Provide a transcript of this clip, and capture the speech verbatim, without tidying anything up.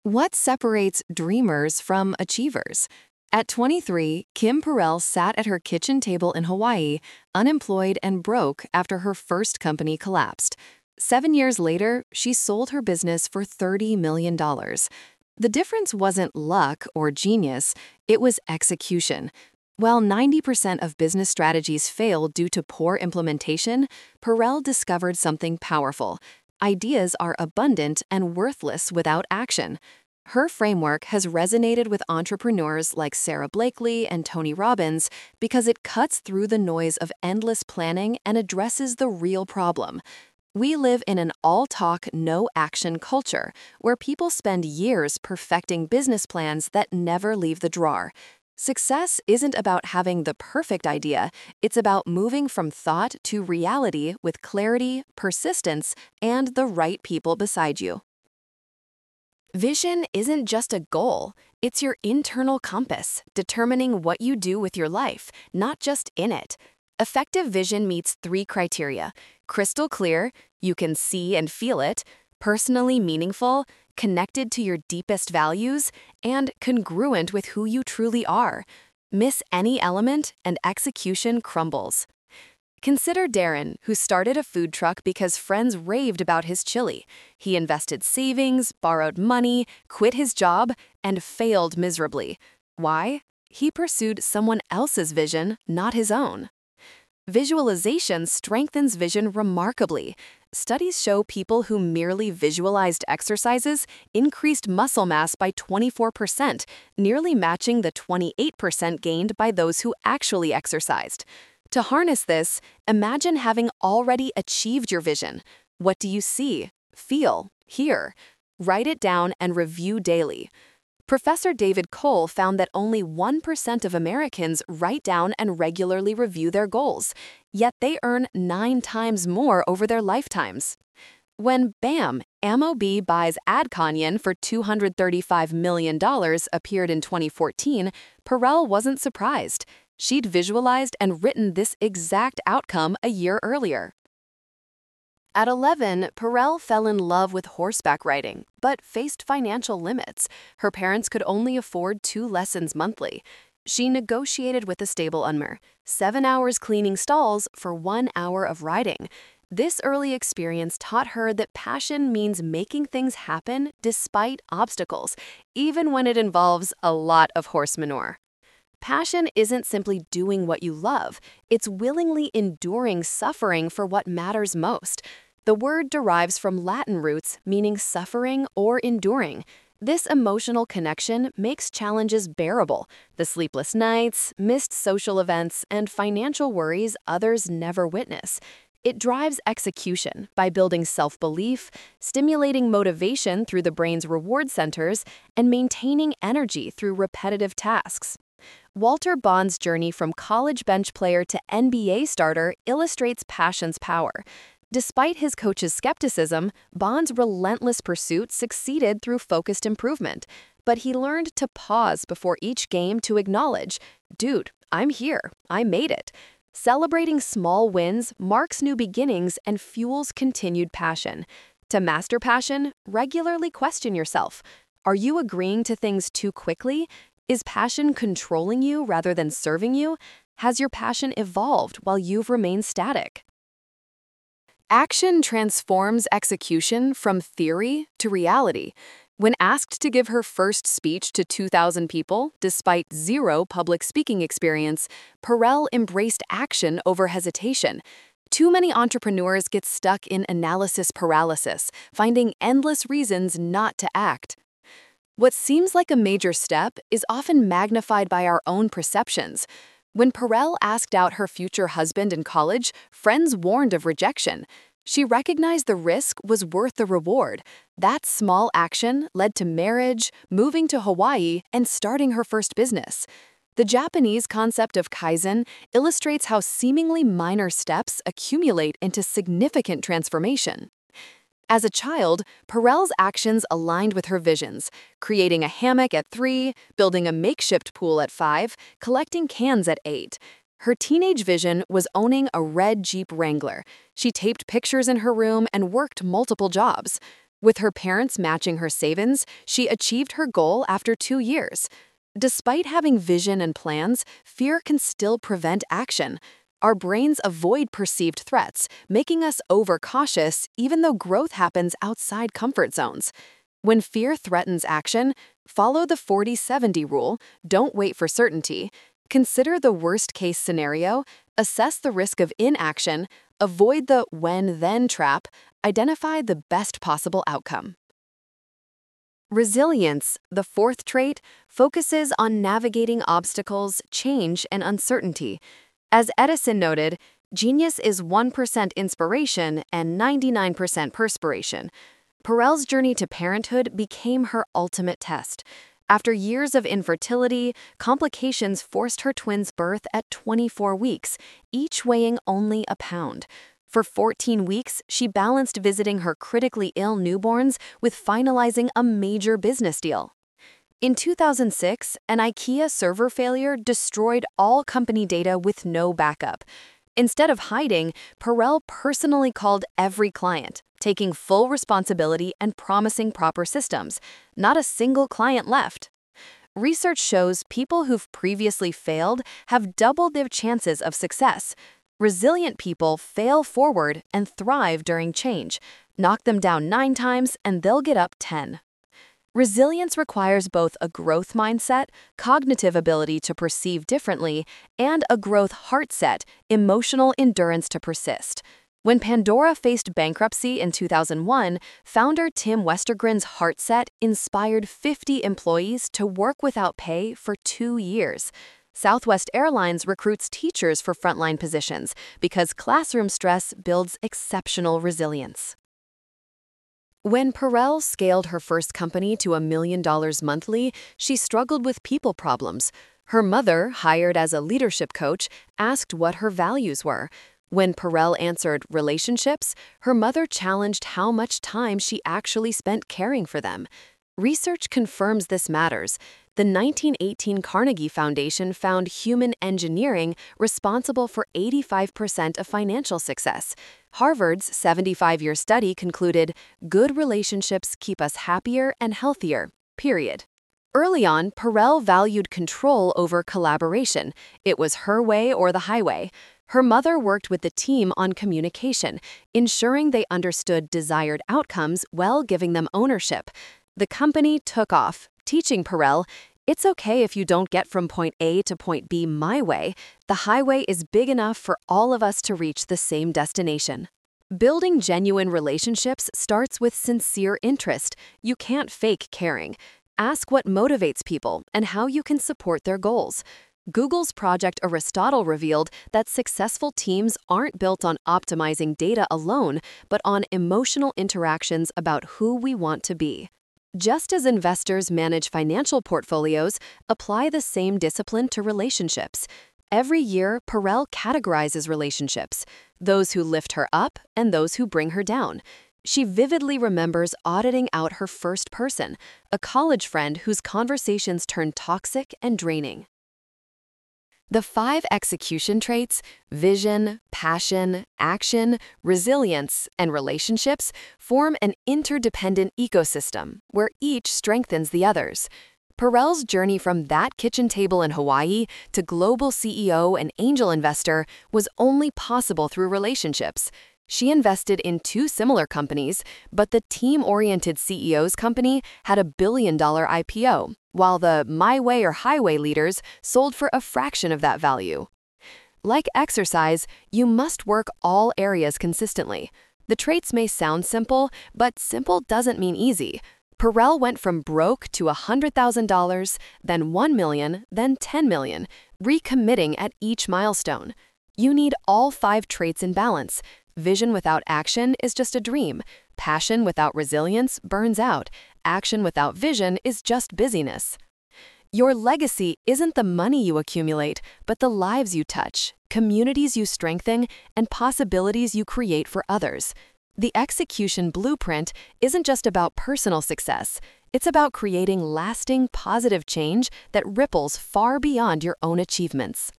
What separates dreamers from achievers? At twenty-three, Kim Perrell sat at her kitchen table in Hawaii, unemployed and broke after her first company collapsed. Seven years later, she sold her business for thirty million dollars. The difference wasn't luck or genius, it was execution. While ninety percent of business strategies fail due to poor implementation, Perrell discovered something powerful. Ideas are abundant and worthless without action. Her framework has resonated with entrepreneurs like Sarah Blakely and Tony Robbins because it cuts through the noise of endless planning and addresses the real problem. We live in an all-talk, no-action culture where people spend years perfecting business plans that never leave the drawer. Success isn't about having the perfect idea, it's about moving from thought to reality with clarity, persistence, and the right people beside you. Vision isn't just a goal, it's your internal compass, determining what you do with your life, not just in it. Effective vision meets three criteria: crystal clear, you can see and feel it; personally meaningful, connected to your deepest values; and congruent with who you truly are. Miss any element, and execution crumbles. Consider Darren, who started a food truck because friends raved about his chili. He invested savings, borrowed money, quit his job, and failed miserably. Why? He pursued someone else's vision, not his own. Visualization strengthens vision remarkably. Studies show people who merely visualized exercises increased muscle mass by twenty-four percent, nearly matching the twenty-eight percent gained by those who actually exercised. To harness this, imagine having already achieved your vision. What do you see, feel, hear? Write it down and review daily. Professor David Cole found that only one percent of Americans write down and regularly review their goals, yet they earn nine times more over their lifetimes. When BAM, Amobee buys AdConyon for two hundred thirty-five million dollars appeared in twenty fourteen, Perrell wasn't surprised. She'd visualized and written this exact outcome a year earlier. At eleven, Perrell fell in love with horseback riding, but faced financial limits. Her parents could only afford two lessons monthly. She negotiated with a stable owner, seven hours cleaning stalls for one hour of riding. This early experience taught her that passion means making things happen despite obstacles, even when it involves a lot of horse manure. Passion isn't simply doing what you love, it's willingly enduring suffering for what matters most. The word derives from Latin roots meaning suffering or enduring. This emotional connection makes challenges bearable: the sleepless nights, missed social events, and financial worries others never witness. It drives execution by building self-belief, stimulating motivation through the brain's reward centers, and maintaining energy through repetitive tasks. Walter Bond's journey from college bench player to N B A starter illustrates passion's power. Despite his coach's skepticism, Bond's relentless pursuit succeeded through focused improvement. But he learned to pause before each game to acknowledge, "Dude, I'm here. I made it." Celebrating small wins marks new beginnings and fuels continued passion. To master passion, regularly question yourself. Are you agreeing to things too quickly? Is passion controlling you rather than serving you? Has your passion evolved while you've remained static? Action transforms execution from theory to reality. When asked to give her first speech to two thousand people, despite zero public speaking experience, Perrell embraced action over hesitation. Too many entrepreneurs get stuck in analysis paralysis, finding endless reasons not to act. What seems like a major step is often magnified by our own perceptions. When Perrell asked out her future husband in college, friends warned of rejection. She recognized the risk was worth the reward. That small action led to marriage, moving to Hawaii, and starting her first business. The Japanese concept of Kaizen illustrates how seemingly minor steps accumulate into significant transformation. As a child, Perrell's actions aligned with her visions, creating a hammock at three, building a makeshift pool at five, collecting cans at eight. Her teenage vision was owning a red Jeep Wrangler. She taped pictures in her room and worked multiple jobs. With her parents matching her savings, she achieved her goal after two years. Despite having vision and plans, fear can still prevent action. Our brains avoid perceived threats, making us overcautious even though growth happens outside comfort zones. When fear threatens action, follow the forty seventy rule, don't wait for certainty. Consider the worst-case scenario, assess the risk of inaction, avoid the when-then trap, identify the best possible outcome. Resilience, the fourth trait, focuses on navigating obstacles, change, and uncertainty. As Edison noted, genius is one percent inspiration and ninety-nine percent perspiration. Perel's journey to parenthood became her ultimate test. After years of infertility, complications forced her twins' birth at twenty-four weeks, each weighing only a pound. For fourteen weeks, she balanced visiting her critically ill newborns with finalizing a major business deal. In two thousand six, an IKEA server failure destroyed all company data with no backup. Instead of hiding, Perel personally called every client, taking full responsibility and promising proper systems. Not a single client left. Research shows people who've previously failed have doubled their chances of success. Resilient people fail forward and thrive during change. Knock them down nine times and they'll get up ten. Resilience requires both a growth mindset, cognitive ability to perceive differently, and a growth heart set, emotional endurance to persist. When Pandora faced bankruptcy in two thousand one, founder Tim Westergren's heart set inspired fifty employees to work without pay for two years. Southwest Airlines recruits teachers for frontline positions because classroom stress builds exceptional resilience. When Perel scaled her first company to a million dollars monthly, she struggled with people problems. Her mother, hired as a leadership coach, asked what her values were. When Perel answered relationships, her mother challenged how much time she actually spent caring for them. Research confirms this matters. The nineteen eighteen Carnegie Foundation found human engineering responsible for eighty-five percent of financial success. Harvard's seventy-five-year study concluded, good relationships keep us happier and healthier, period. Early on, Perel valued control over collaboration. It was her way or the highway. Her mother worked with the team on communication, ensuring they understood desired outcomes while giving them ownership. The company took off, teaching Perel, it's okay if you don't get from point A to point B my way. The highway is big enough for all of us to reach the same destination. Building genuine relationships starts with sincere interest. You can't fake caring. Ask what motivates people and how you can support their goals. Google's Project Aristotle revealed that successful teams aren't built on optimizing data alone, but on emotional interactions about who we want to be. Just as investors manage financial portfolios, apply the same discipline to relationships. Every year, Perel categorizes relationships, those who lift her up and those who bring her down. She vividly remembers auditing out her first person, a college friend whose conversations turned toxic and draining. The five execution traits, vision, passion, action, resilience, and relationships form an interdependent ecosystem where each strengthens the others. Perel's journey from that kitchen table in Hawaii to global C E O and angel investor was only possible through relationships. She invested in two similar companies, but the team-oriented C E O's company had a billion-dollar I P O, while the My Way or Highway leaders sold for a fraction of that value. Like exercise, you must work all areas consistently. The traits may sound simple, but simple doesn't mean easy. Perel went from broke to one hundred thousand dollars, then one million dollars, then ten million dollars, recommitting at each milestone. You need all five traits in balance. Vision without action is just a dream. Passion without resilience burns out. Action without vision is just busyness. Your legacy isn't the money you accumulate, but the lives you touch, communities you strengthen, and possibilities you create for others. The execution blueprint isn't just about personal success. It's about creating lasting, positive change that ripples far beyond your own achievements.